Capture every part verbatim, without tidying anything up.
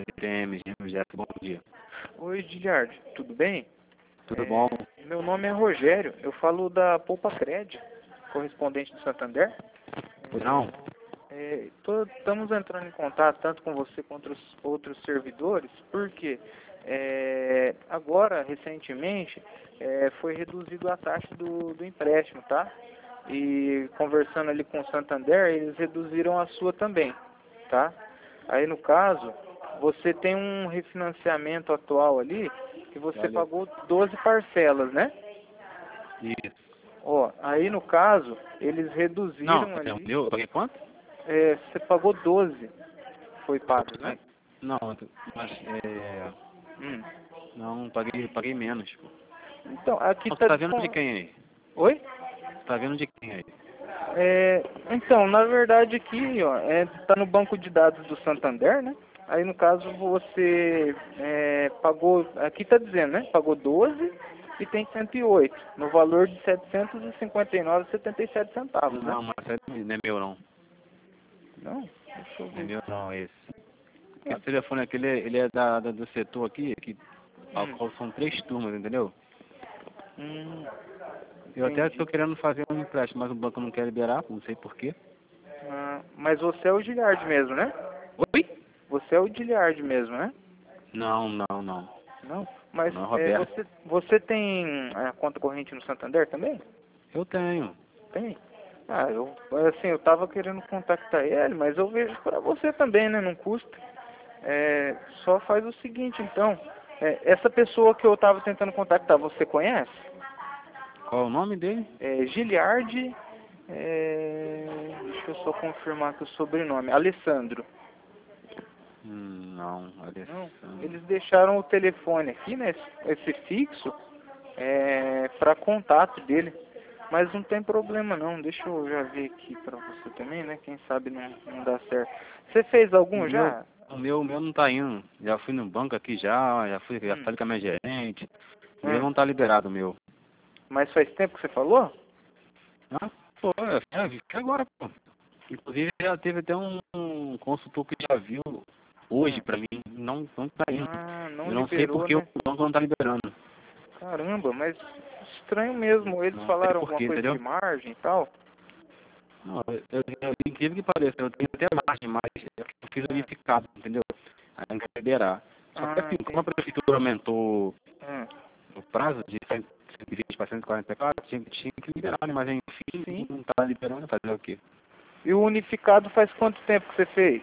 T M, Gêmeos, bom dia. Oi, Giliard, tudo bem? Tudo É, bom? meu nome é Rogério, eu falo da Poupa Cred, correspondente do Santander. Pois não? É, tô- estamos entrando em contato tanto com você quanto os outros servidores, porque é, agora, recentemente, é, foi reduzido a taxa do, do empréstimo, tá? E conversando ali com o Santander, eles reduziram a sua também, tá? Aí, no caso, você tem um refinanciamento atual ali que você Olha. pagou doze parcelas, né? Isso. Ó, aí no caso, eles Não, reduziram é o ali, meu, eu paguei quanto? é, você pagou doze, foi pago, né? Não, mas é... Hum. Não, paguei, paguei menos. Pô. Então, aqui Você tá... tá vendo de disponível. quem aí? Oi? Você tá vendo de quem aí? É, então, na verdade aqui, ó, é, tá no banco de dados do Santander, né? Aí no caso você é, pagou, aqui tá dizendo, né? Pagou doze e tem cento e oito, no valor de setecentos e cinquenta e nove vírgula setenta e sete centavos, né? Não, mas não é meu não. Não? Deixa eu Não é ver. meu não, esse. Ah, Esse telefone aqui, ele é, ele é da, da- do setor aqui, que, ao hum, qual são três turmas, entendeu? hum, Eu até entendi. estou querendo fazer um empréstimo, mas o banco não quer liberar, não sei porquê. Ah, mas você é o Giliard mesmo, né? Oi? Você é o Giliard mesmo, né? Não, não, não. Não? Mas Não é é, Roberto. você, você tem a conta corrente no Santander também? Eu tenho. Tem? Ah, eu, assim, eu tava querendo contactar ele, mas eu vejo para você também, né? Não custa. É, só faz o seguinte, então. É, essa pessoa que eu tava tentando contactar, você conhece? Qual é o nome dele? É, Giliard, é, deixa eu só confirmar aqui o sobrenome. Alessandro. Hum, não, Não, Alessandro. eles deixaram o telefone aqui, né? Esse, esse fixo, é, para contato dele. Mas não tem problema não, deixa eu já ver aqui pra você também, né? Quem sabe não, não dá certo. Você fez algum O meu, já? o meu, o meu não tá indo. Já fui no banco aqui já, já fui, já Hum. falei com a minha gerente. O meu Hum. não tá liberado, o meu. Mas faz tempo que você falou? Ah, pô, é, é agora, pô. Inclusive já teve até um, um consultor que já viu hoje Hum. pra mim, não, não tá indo. Ah, não Eu não sei liberou, porque o né? banco não tá liberando. Caramba, mas estranho mesmo. Eles Não sei falaram alguma porquê, coisa de entendeu? margem e tal? Não, eu, eu, eu, incrível que pareça, eu tenho até margem, mas eu fiz o Hum. unificado, entendeu? Aí não quer liberar. Só que Ah, assim, como a entendi. prefeitura aumentou Hum. o prazo de cento e vinte para cento e quarenta e quatro, tinha, tinha que liberar, né? Mas enfim, Sim. não tá liberando, fazer o quê? E o unificado faz quanto tempo que você fez?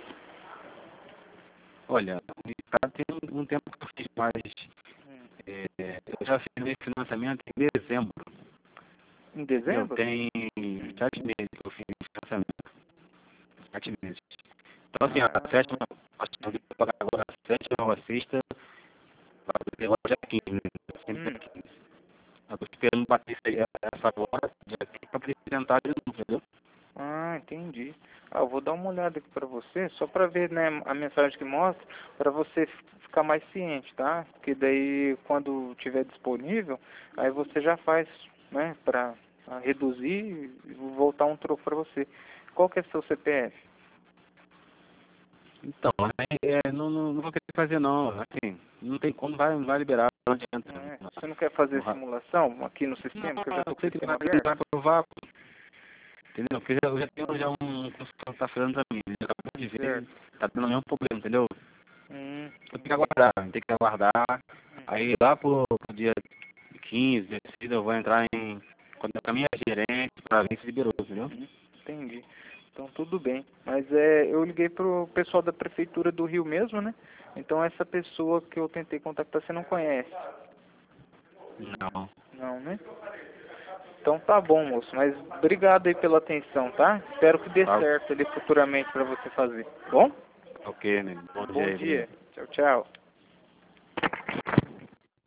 Olha, o unificado tem um, um tempo que eu fiz, mas Hum. é, eu já fiz esse financiamento em dezembro. Em Entendeu? dezembro? Tem sete meses que eu fiz o financiamento. Sete meses. Então assim, a Ah, sétima, acho que eu vou pagar agora a sétima ou a sexta, vai hoje é quinze, né? Sempre hum. é quinze. Eu tô esperando bater isso aí, essa agora, dia quinze, pra apresentar de novo, entendeu? Ah, entendi. Ah, eu vou dar uma olhada aqui pra você, só pra ver, né, a mensagem que mostra, pra você f- ficar mais ciente, tá? Porque daí, quando tiver disponível, aí você já faz, né, pra ah, reduzir e voltar um troco pra você. Qual que é seu C P F? Então, é, é, não, não, não vou querer fazer não, assim, não tem como, vai, não vai liberar, não adianta. É, Não, você não quer fazer não, simulação aqui no não, sistema, que eu já tô eu com o sei que ele vai, sistema ele aberto? vai aprovar, entendeu? Porque eu já, eu já tenho já um consultor que tá falando pra mim, ele acabou de ver, Certo. tá tendo o mesmo problema, entendeu? Hum, Eu tenho que entendi. aguardar, tem que aguardar. Aí lá pro, pro dia quinze, dezesseis, eu vou entrar em contato com a minha gerente pra ver se liberou, entendeu? Uhum, entendi. Então tudo bem. Mas é, eu liguei pro pessoal da prefeitura do Rio mesmo, né? Então essa pessoa que eu tentei contactar você não conhece. Não. Não, né? Então tá bom, moço. Mas obrigado aí pela atenção, tá? Espero que dê Tá, certo ali futuramente pra você fazer. Bom? ok, né? Bom dia Bom aí, obrigado. dia. Tchau, tchau.